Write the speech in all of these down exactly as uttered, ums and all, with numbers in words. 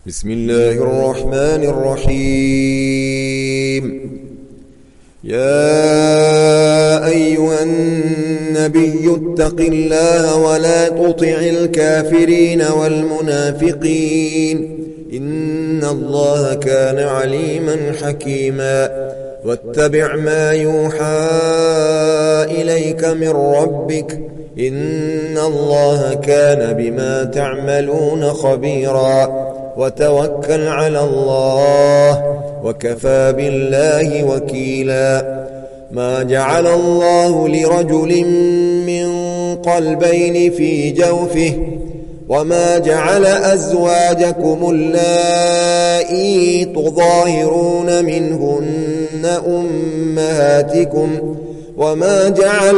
بسم الله الرحمن الرحيم. يا أيها النبي اتق الله ولا تطع الكافرين والمنافقين إن الله كان عليما حكيما. واتبع ما يوحى إليك من ربك إن الله كان بما تعملون خبيرا. وتوكل على الله وكفى بالله وكيلا. ما جعل الله لرجل من قلبين في جوفه وما جعل أزواجكم اللائي تظاهرون منهن أمهاتكم وما جعل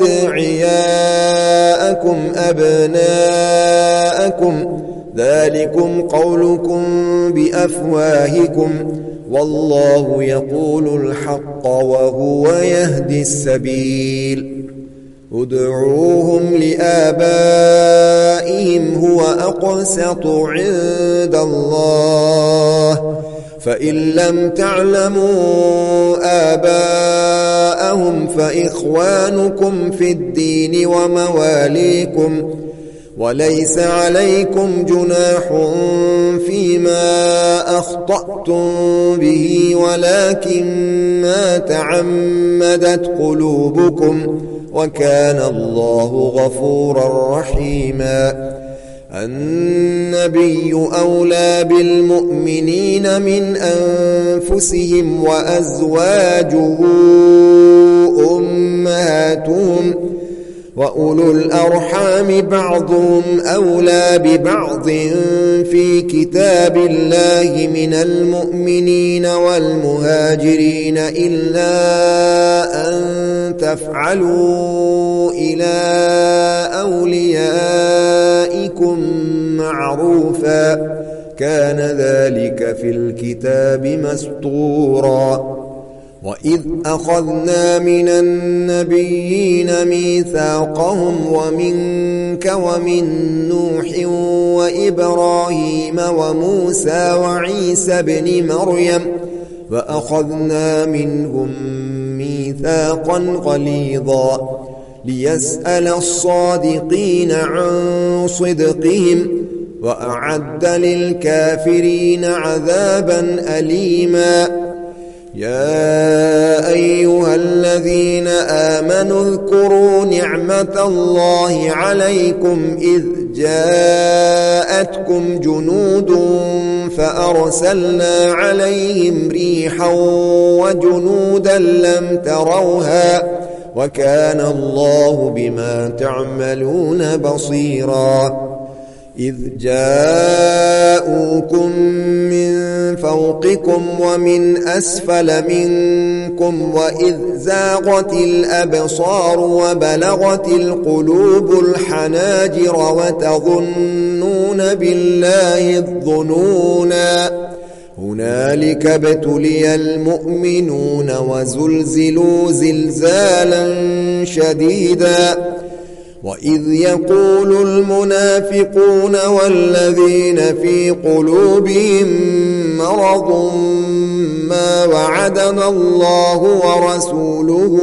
أدعياءكم أبناءكم ذلكم قولكم بأفواهكم والله يقول الحق وهو يهدي السبيل. ادعوهم لآبائهم هو أقسط عند الله فإن لم تعلموا آباءهم فإخوانكم في الدين ومواليكم وليس عليكم جناح فيما أخطأتم به ولكن ما تعمدت قلوبكم وكان الله غفورا رحيما. النبي أولى بالمؤمنين من أنفسهم وأزواجه أمهاتهم وأولو الأرحام بعضهم أولى ببعض في كتاب الله من المؤمنين والمهاجرين إلا أن تفعلوا إلى أوليائكم معروفا كان ذلك في الكتاب مسطورا. وإذ أخذنا من النبيين ميثاقهم ومنك ومن نوح وإبراهيم وموسى وعيسى ابن مريم وأخذنا منهم ميثاقا غليظا ليسأل الصادقين عن صدقهم وأعد للكافرين عذابا أليما. يا أيها الذين آمنوا اذكروا نعمة الله عليكم إذ جاءتكم جنود فأرسلنا عليهم ريحا وجنودا لم تروها وكان الله بما تعملون بصيرا. إذ جاءوكم من فوقكم ومن أسفل منكم وإذ زاغت الأبصار وبلغت القلوب الحناجر وتظنون بالله الظنونا هنالك ابتلي المؤمنون وزلزلوا زلزالا شديدا. وإذ يقول المنافقون والذين في قلوبهم مرض ما وعدنا الله ورسوله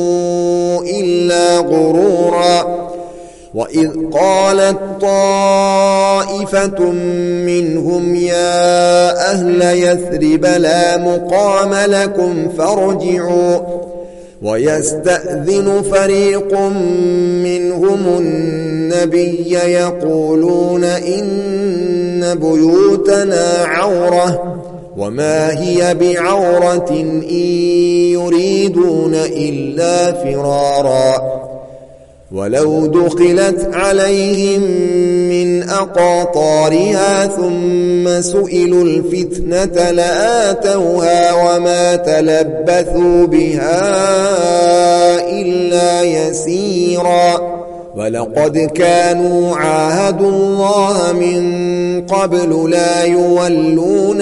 إلا غرورا. وإذ قالت طائفة منهم يا أهل يثرب لا مقام لكم فارجعوا ويستأذن فريق منهم النبي يقولون إن بيوتنا عورة وما هي بعورة إن يريدون إلا فرارا. ولو دخلت عليهم من أقاطارها ثم سئلوا الفتنة لآتوها وما تلبثوا بها إلا يسيرا. ولقد كانوا عاهدوا الله من قبل لا يولون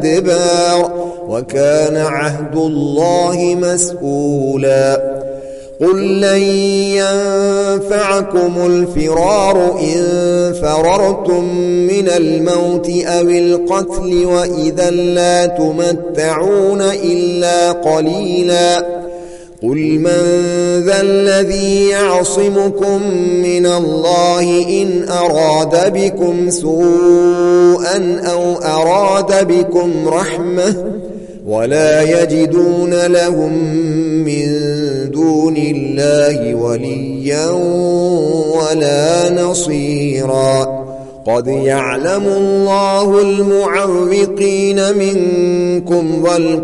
الأدبار وكان عهد الله مسؤولا. قل لن ينفعكم الفرار إن فررتم من الموت أو القتل وإذا لا تمتعون إلا قليلا قل من ذا الذي يعصمكم من الله إن أراد بكم سوءا أو أراد بكم رحمة ولا يجدون لهم من دون الله وليا ولا نصيرا قد يعلم الله المعوقين منكم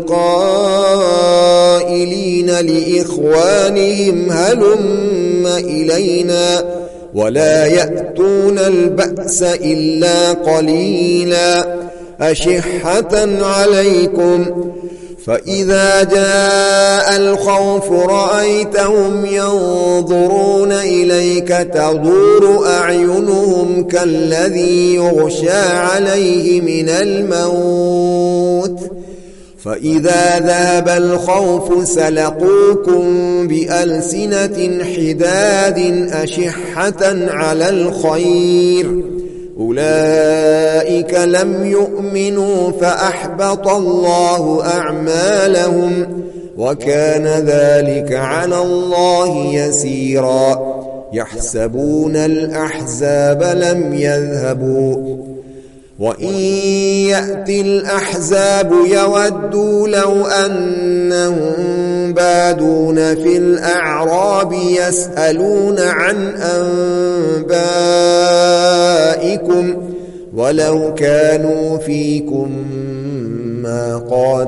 والقائلين لإخوانهم هلم إلينا ولا يأتون البأس إلا قليلا أشحة عليكم فإذا جاء الخوف رأيتهم ينظرون إليك تدور أعينهم كالذي يغشى عليه من الموت فإذا ذهب الخوف سلقوكم بألسنة حداد أشحة على الخير أولئك لم يؤمنوا فأحبط الله أعمالهم وكان ذلك على الله يسيرا يحسبون الأحزاب لم يذهبوا وإن يأتي الأحزاب يودوا لو أنهم بادون في الأعراب يسألون عن أنبائكم ولو كانوا فيكم ما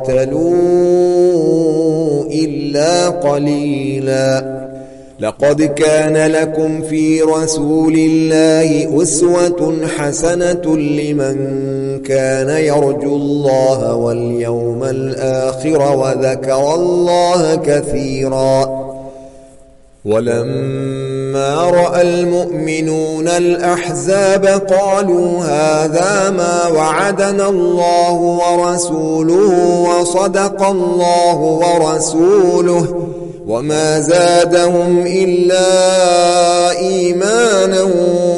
قاتلوا إلا قليلا لقد كان لكم في رسول الله أسوة حسنة لمن كان يرجو الله واليوم الآخر وذكر الله كثيرا ولما رأى المؤمنون الأحزاب قالوا هذا ما وعدنا الله ورسوله وصدق الله ورسوله وما زادهم إلا إيمانا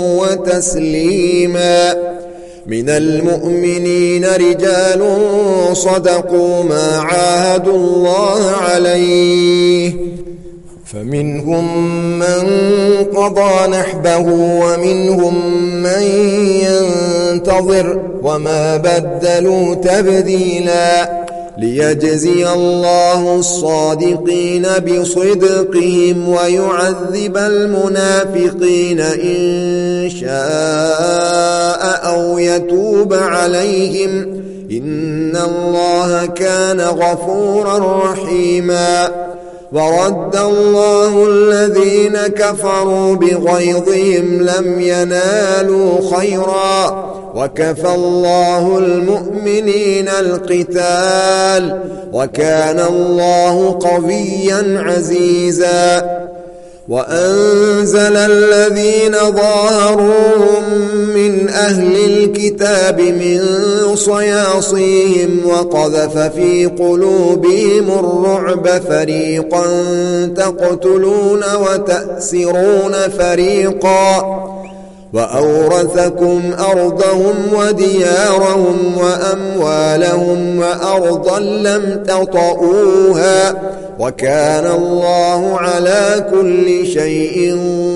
وتسليما من المؤمنين رجال صدقوا ما عاهدوا الله عليه فمنهم من قضى نحبه ومنهم من ينتظر وما بدلوا تبديلا ليجزي الله الصادقين بصدقهم ويعذب المنافقين إن شاء أو يتوب عليهم إن الله كان غفورا رحيما ورد الله الذين كفروا بغيظهم لم ينالوا خيرا وكفى الله المؤمنين القتال وكان الله قويا عزيزا وأنزل الذين ظاهروهم من أهل الكتاب من صياصيهم وقذف في قلوبهم الرعب فريقا تقتلون وتأسرون فريقا وأورثكم أرضهم وديارهم وأموالهم وأرضا لم تطئوها وكان الله على كل شيء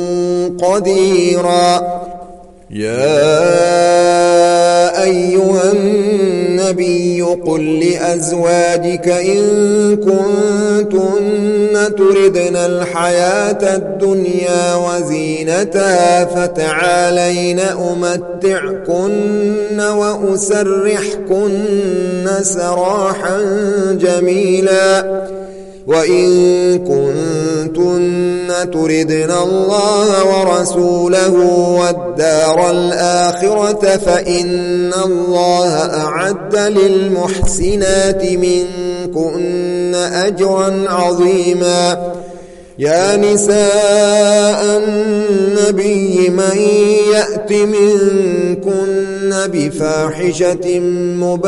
قديرا يا أيها النبي قل لأزواجك إن كنتن تردن الحياة الدنيا وزينتها فتعالين أمتعكن وأسرحكن سراحا جميلا وإن كنتن تردن الله ورسوله والدار الآخرة فإن الله أعد للمحسنات منكن أجرا عظيما يا نساء النبي من يأت منكن بفاحشة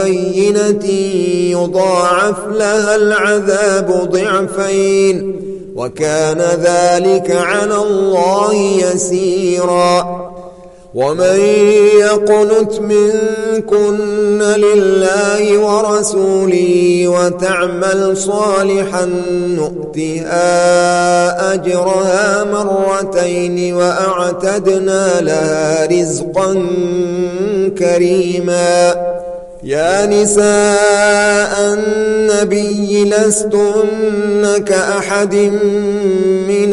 مبينة يضاعف لها العذاب ضعفين وكان ذلك على الله يسيرا. ومن يقنت منكن لله ورسوله وتعمل صالحا نؤتها أجرها مرتين وأعتدنا لها رزقا كريما. يا نساء النبي لستن كأحد من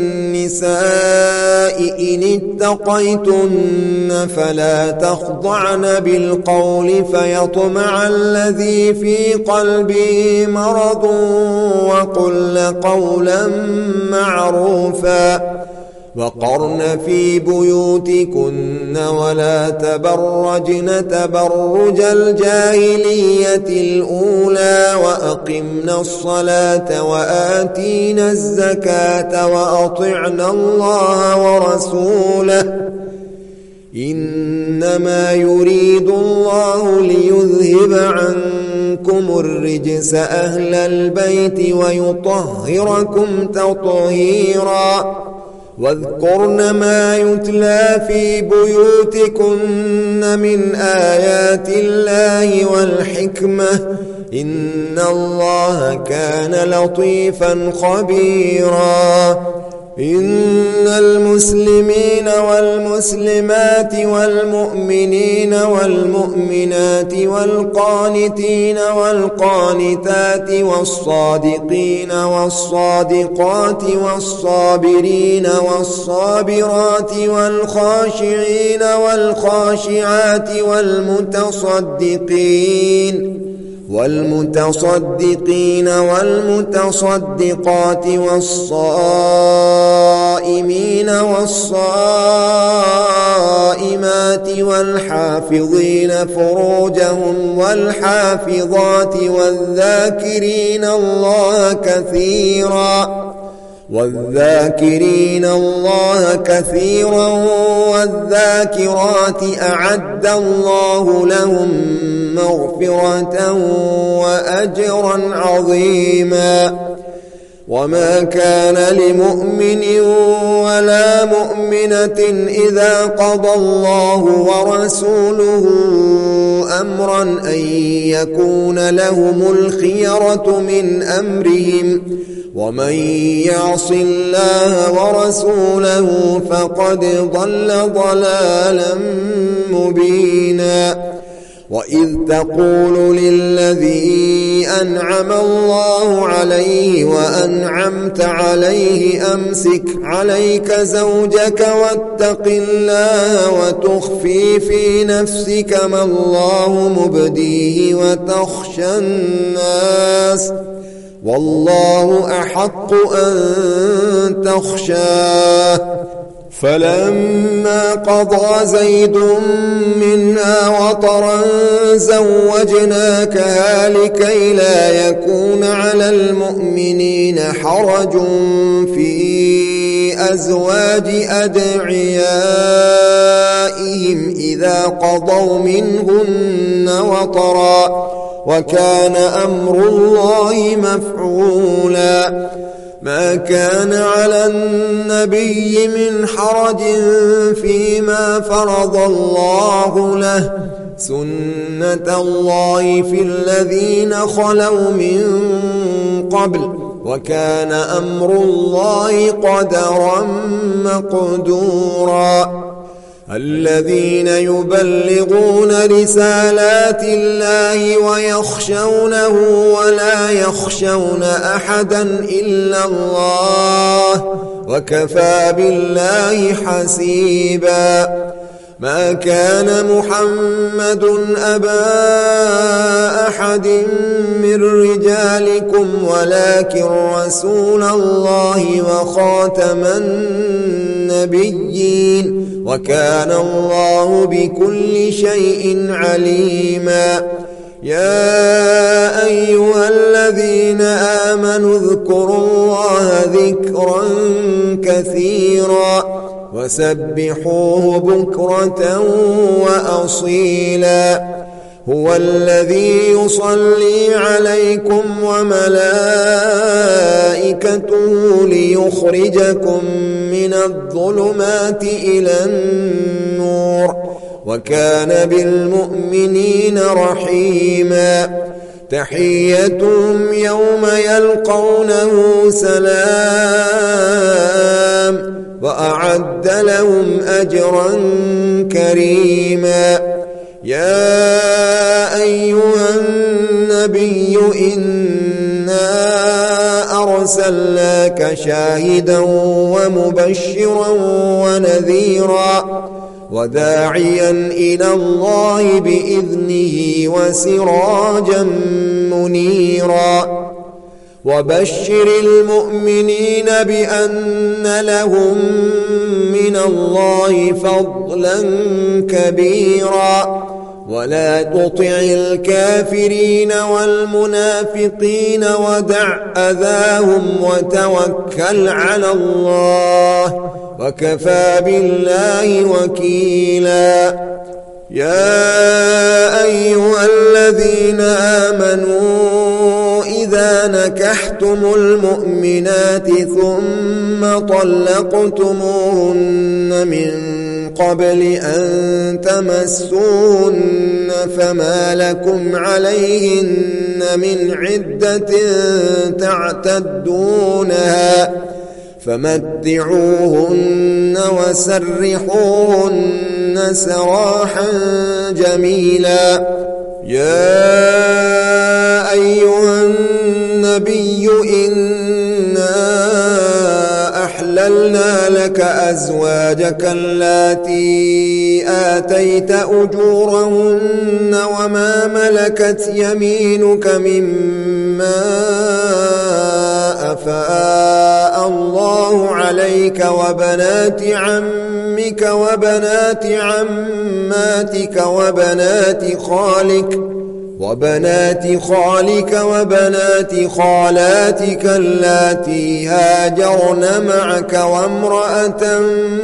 النساء إن اتقيتن فلا تخضعن بالقول فيطمع الذي في قلبه مرض وقلن قولا معروفا. وقرن في بيوتكن ولا تبرجن تبرج الجاهلية الأولى وأقمنا الصلاة وآتينا الزكاة وأطعنا الله ورسوله إنما يريد الله ليذهب عنكم الرجس أهل البيت ويطهركم تطهيرا. واذكرن ما يتلى في بيوتكن من آيات الله والحكمة إن الله كان لطيفا خبيرا. إن المسلمين والمسلمات والمؤمنين والمؤمنات والقانتين والقانتات والصادقين والصادقات والصابرين والصابرات والخاشعين والخاشعات والمتصدقين والمتصدقين والمتصدقات والصائمين والصائمات والحافظين فروجهم والحافظات والذاكرين الله كثيرا والذاكرين الله كثيرا والذاكرات أعد الله لهم مغفرة وأجرا عظيما. وما كان لمؤمن ولا مؤمنة إذا قضى الله ورسوله أمرا أن يكون لهم الخيرة من أمرهم ومن يعص الله ورسوله فقد ضل ضلالا مبينا. وإذ تقول للذي أنعم الله عليه وأنعمت عليه أمسك عليك زوجك واتق الله وتخفي في نفسك ما الله مبديه وتخشى الناس والله أحق أن تخشاه. فلما قضى زيد منها وطرا زوجناكها لكي لا يكون على المؤمنين حرج في أزواج أدعيائهم إذا قضوا منهن وطرا وكان أمر الله مفعولا. ما كان على النبي من حرج فيما فرض الله له سنة الله في الذين خلوا من قبل وكان أمر الله قدرا مقدورا. الذين يبلغون رسالات الله ويخشونه ولا يخشون أحدا إلا الله وكفى بالله حسيبا. ما كان محمد أبا أحد من رجالكم ولكن رسول الله وخاتم النبيين وكان الله بكل شيء عليما. يا أيها الذين آمنوا اذكروا الله ذكرا كثيرا وسبحوه بكرة وأصيلا. هو الذي يصلي عليكم وملائكته ليخرجكم من الظلمات إلى النور وكان بالمؤمنين رحيما تحيتهم يوم يلقونه سلام وأعد لهم أجرا كريما يا أيها النبي إنا أرسلناك شاهدا ومبشرا ونذيرا وداعيا إلى الله بإذنه وسراجا منيرا وبشر المؤمنين بأن لهم من الله فضلا كبيرا ولا تطع الكافرين والمنافقين ودع أذاهم وتوكل على الله وكفى بالله وكيلا يا أيها الذين آمنوا إذا نكحتم المؤمنات ثم طلقتموهن من قبل أن تمسوهن فما لكم عليهن من عدة تعتدونها فمتعوهن وسرحوهن سراحا جميلا يا أيها النبي إنا أحللنا لك أزواجك اللاتي آتيت أجورهن وما ملكت يمينك مما أفاء الله عليك وبنات عمك وبنات عماتك وبنات خالك وبنات خالك وبنات خالاتك اللاتي هاجرن معك وامرأة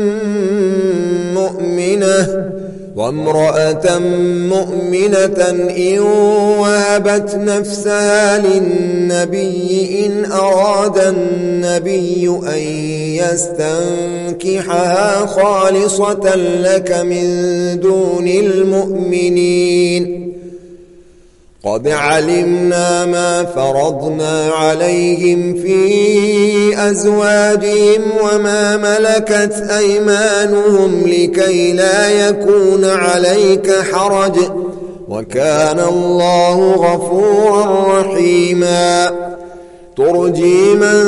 مؤمنة وامرأة مؤمنة إن وهبت نفسها للنبي إن أراد النبي أن يستنكحها خالصة لك من دون المؤمنين قد علمنا ما فرضنا عليهم في أزواجهم وما ملكت أيمانهم لكي لا يكون عليك حرج وكان الله غفورا رحيما ترجي من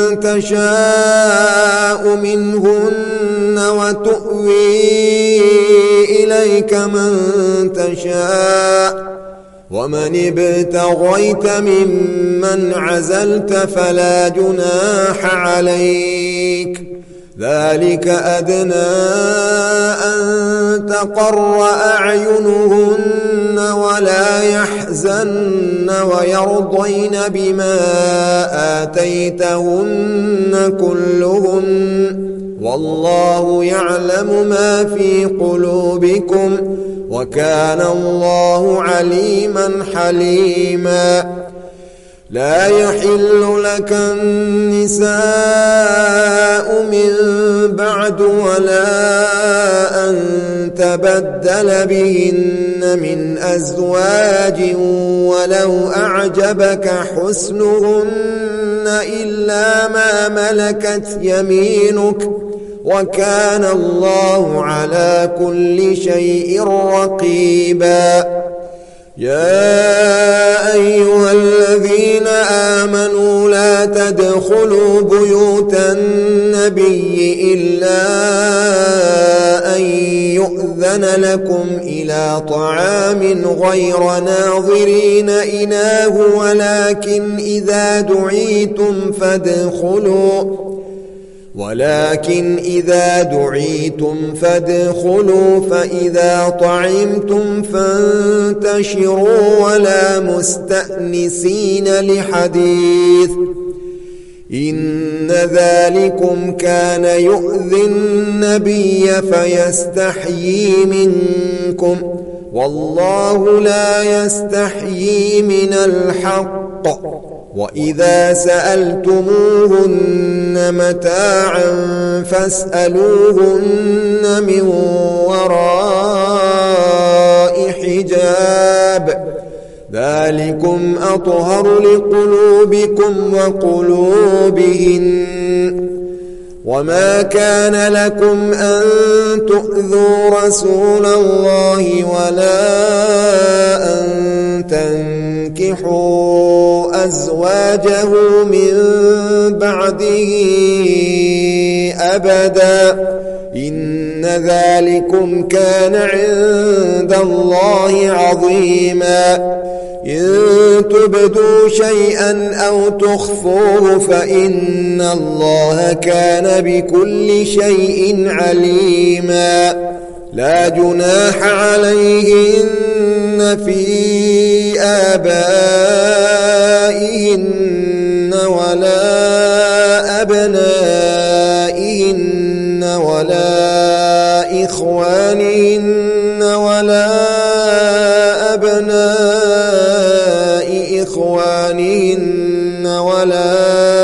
تشاء منهن وتؤوي إليك من تشاء ومن ابتغيت ممن عزلت فلا جناح عليك ذلك أدنى أن تقر أعينهن ولا يحزن ويرضين بما آتيتهن كلهن والله يعلم ما في قلوبكم وكان الله عليما حليما لا يحل لك النساء من بعد ولا أن تبدل بهن من أزواج ولو أعجبك حسنهن إلا ما ملكت يمينك وكان الله على كل شيء رقيبا يا أيها الذين آمنوا لا تدخلوا بيوت النبي إلا أن يؤذن لكم إلى طعام غير ناظرين إناه ولكن إذا دعيتم فادخلوا ولكن إذا دعيتم فادخلوا فإذا طعمتم فانتشروا ولا مستأنسين لحديث إن ذلكم كان يؤذي النبي فيستحيي منكم والله لا يستحيي من الحق. وإذا سألتموهن متاعا فاسألوهن من وراء حجاب ذلكم أطهر لقلوبكم وقلوبهن. وما كان لكم أن تؤذوا رسول الله ولا أن تنكحوا أزواجه من بعده أبدا إن ذلكم كان عند الله عظيما. إن تبدوا شيئا أو تخفوه فإن الله كان بكل شيء عليما. لا جناح عليهن في آبائهن ولا أبنائهن ولا إخوانهن ولا أبناء إخوانهن ولا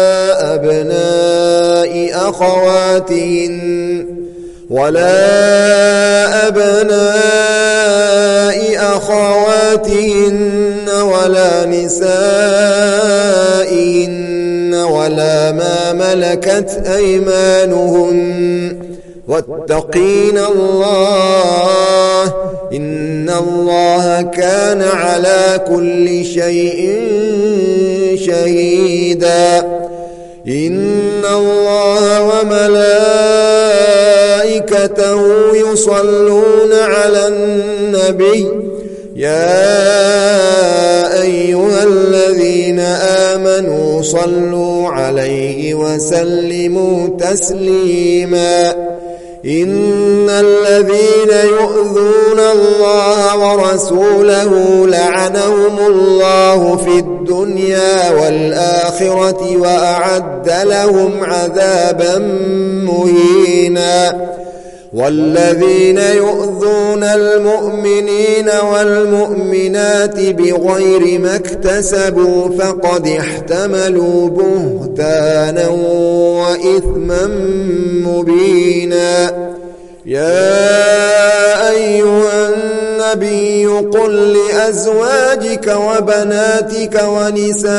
أبناء أخواتهن ولا أبناء أخواتهن ولا نسائهن ولا ما ملكت أيمانهن واتقين الله إن الله كان على كل شيء شهيدا. إن الله وملائكته يصلون على النبي يا أيها الذين آمنوا صلوا عليه وسلموا تسليما. إن الذين يؤذون الله ورسوله لعنهم الله في الدنيا والآخرة وأعد لهم عذابا مهينا. والذين يؤذون المؤمنين والمؤمنات بغير ما اكتسبوا فقد احتملوا بهتانا وإثما مبينا. يا أيها النبي قل لأزواجك وبناتك ونساء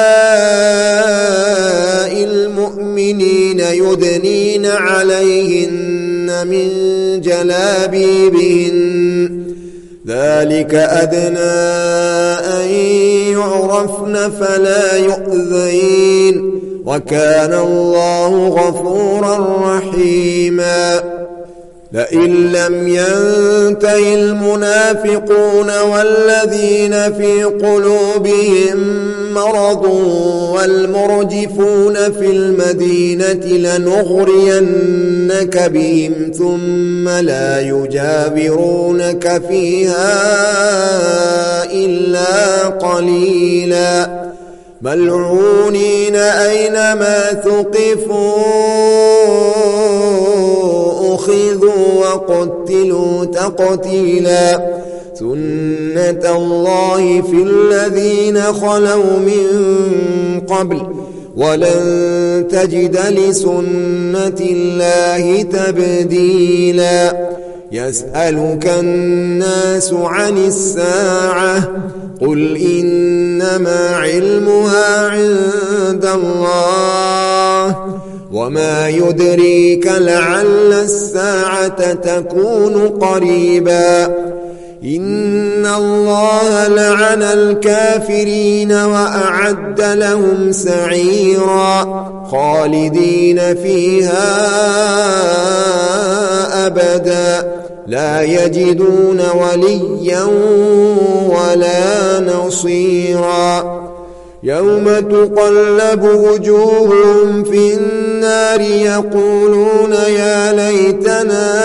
المؤمنين يدنين عليهن من جلابيبهن ذلك أدنى أن يعرفن فلا يؤذين وكان الله غفورا رحيما. لئن لم ينته المنافقون والذين في قلوبهم مرض والمرجفون في المدينة لنغرينك بهم ثم لا يجاورونك فيها إلا قليلا ملعونين أينما ثقفوا أخذوا وقتلوا تقتيلا. سنة الله في الذين خلوا من قبل ولن تجد لسنة الله تبديلا. يسألك الناس عن الساعة قل إنما علمها عند الله وما يدريك لعل الساعة تكون قريبا. إن الله لعن الكافرين وأعد لهم سعيرا خالدين فيها أبدا لا يجدون وليا ولا نصيرا. يوم تقلب وجوههم في النار يقولون يا ليتنا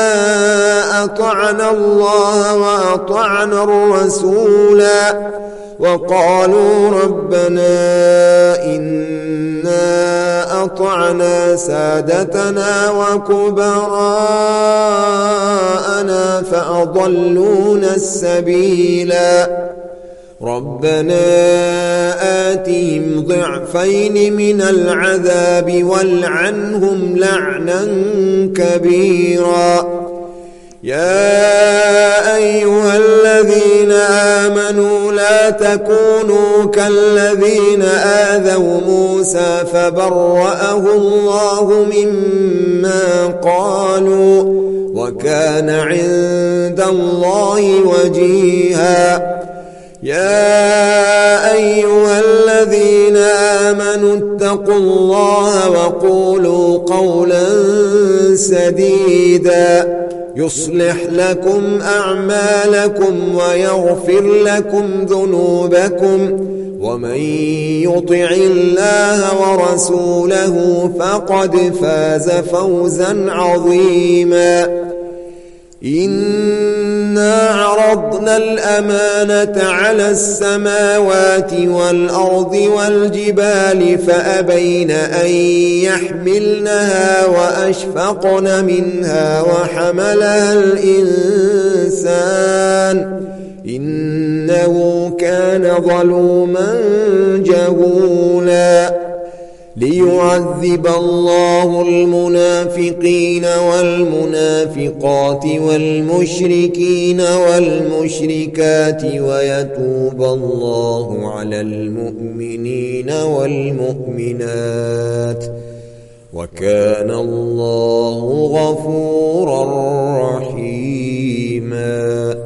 أطعنا الله وأطعنا الرسولا وقالوا ربنا إنا أطعنا سادتنا وكبراءنا فأضلونا السبيلا ربنا آتهم ضعفين من العذاب والعنهم لعنا كبيرا يا أيها الذين آمنوا لا تكونوا كالذين آذوا موسى فبرأه الله مما قالوا وكان عند الله وجيها يا أيها الذين آمنوا اتقوا الله وقولوا قولا سديدا يصلح لكم أعمالكم ويغفر لكم ذنوبكم ومن يطع الله ورسوله فقد فاز فوزا عظيما إنا عرضنا الأمانة على السماوات والأرض والجبال فأبين أن يحملنها وأشفقن منها وحملها الإنسان إنه كان ظلوما جهولا ليعذب الله المنافقين والمنافقات والمشركين والمشركات ويتوب الله على المؤمنين والمؤمنات وكان الله غفورا رحيما.